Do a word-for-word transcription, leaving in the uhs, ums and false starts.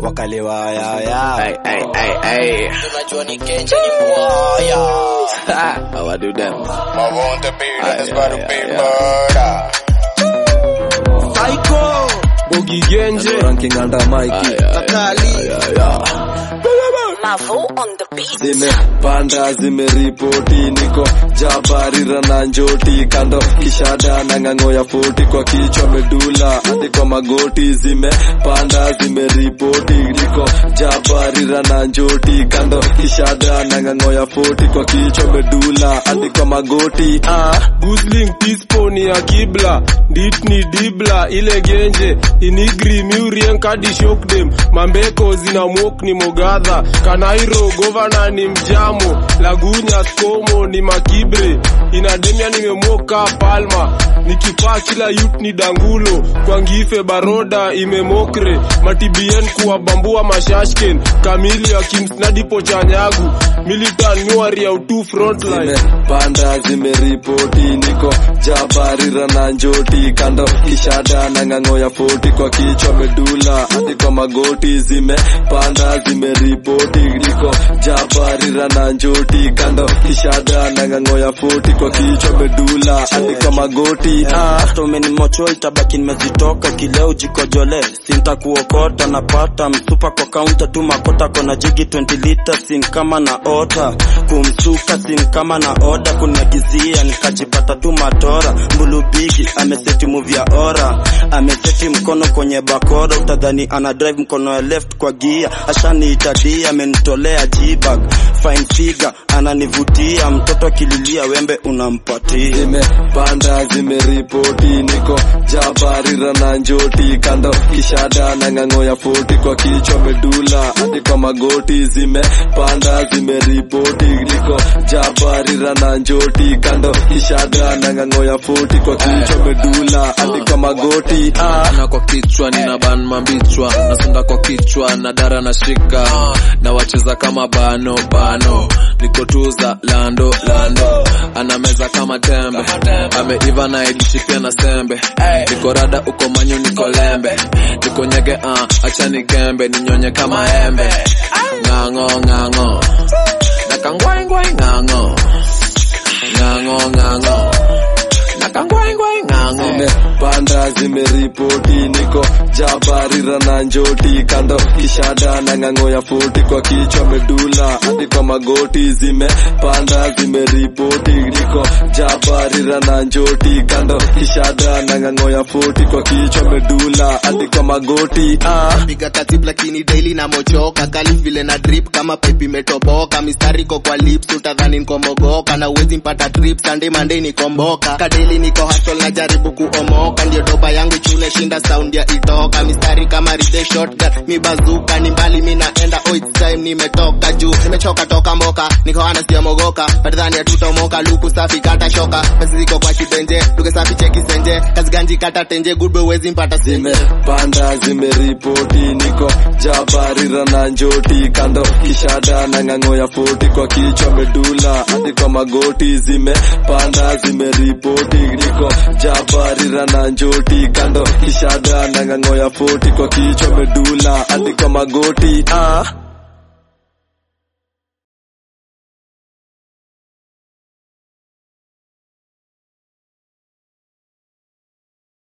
wakalewa ya ya. Hey, hey, hey, hey. Unajua ni Kenja ni mwaya. How I do them? I want the beat that's about to be murder. Psycho. Bogi Genje. Ranking under Mikey. Nakali. Mavo on the beat. Zime panda zime ripoti niko Jabari rana njoti kando kishada na ngango ya foti kwa kichwa medula hadi kwa magoti. Zime panda zime ripoti niko Jabari rana njoti kando kishada na ngango ya foti kwa kichwa medula hadi kwa magoti. Ah, Guzling Tisponi ya Kibla Dit ni Dibla ile Genje Inigri Murien kadi shock them Mambeko zina mwok ni Mogadha Kanairo governor ni Mjamo Lagunya Skomo ni Makibre Inademia nimemoka Palma Nikipaa kila youth ni Dangulo Kwa Ngife Baroda imemokre Matibien kuwa bambua mashashken Kamili ya Kimsnadi Pochanyagu Militan nyuari ya utu frontline. Zime panda zime ripoti niko Jabari rana njoti kando kishada na ngango ya foti kwa kichwa medula hadi kwa magoti. Zime panda zime ripoti niko Jabari rana njoti kando kishada na ngango ya foti kwa kichwa medula hadi kwa magoti. After umeni mocho itabaki nimezitoka kileo jikojole sinta kuokota napata msupa kwa counter tu makota kona jigi twenty liters sin kama na ota kumsuka sin kama na oda kuniagizia nikajipata tu matora mbulu bigi ameseti move ya ora ameseti mkono kwenye bakora utadhani ana drive mkono ya left kwa gear ashani itadia amenitolea jibag fine figure ananivutia mtoto kililia wembe unampatia. Zime panda zime ripoti niko Jabari rana njoti kando kishada na ngango ya foti kwa kichwa medula hadi kwa magoti. Zime panda zime ripoti niko Jabari rana njoti kando kishada na ngango ya foti kwa kichwa medula hadi kwa magoti. Ah, na kwa kichwa nina ban mambichwa nasunda kwa kichwa na dara na shika na wacheza kama bano bano niko tuza lando lando anameza kama tembe ameiva na edishi pia na sembe niko rada uko manyu niko lembe niko nyege ah acha nikembe ninyonye kama embe ngango ngango nakangwai ngwai ngango ngango ngango nakangwai ngwai ngango. Zime panda zime ripoti niko Jabari rana njoti kando kishada na ngango ya foti kwa kichwa medula hadi kwa magoti. Zime panda zime ripoti niko Jabari rana njoti kando kishada na ngango ya foti kwa kichwa medula hadi kwa magoti. Ah, piga katib lakini daily na mochoka kali vile na drip kama pipe imetoboka mistari ko kwa lips utadhani niko mogoka na uwezi mpata trip Sunday Monday nikomboka kadeli niko hustle na jaribu kuomoka ndio doba yangu chule shinda sound ya itoka mistari kama ride shotgun mi bazuka ni mbali mi naenda oh it's time nimetoka juu nimechoka toka mboka niko ana sio mogoka badhani ya tutomoka luku safi kata shoka pesa ziko kwa kibenje duke safi cheki senje kazi ganji kata tenje good boy wezi mpata zime panda zime ripoti niko Jabari rana njoti kando kishada na ngango ya foti kwa kichwa medula hadi kwa magoti. Zime panda zime ripoti niko Jabari rana njoti kando kishada na ngango ya foti kwa kichwa medula hadi kwa magoti. Ah,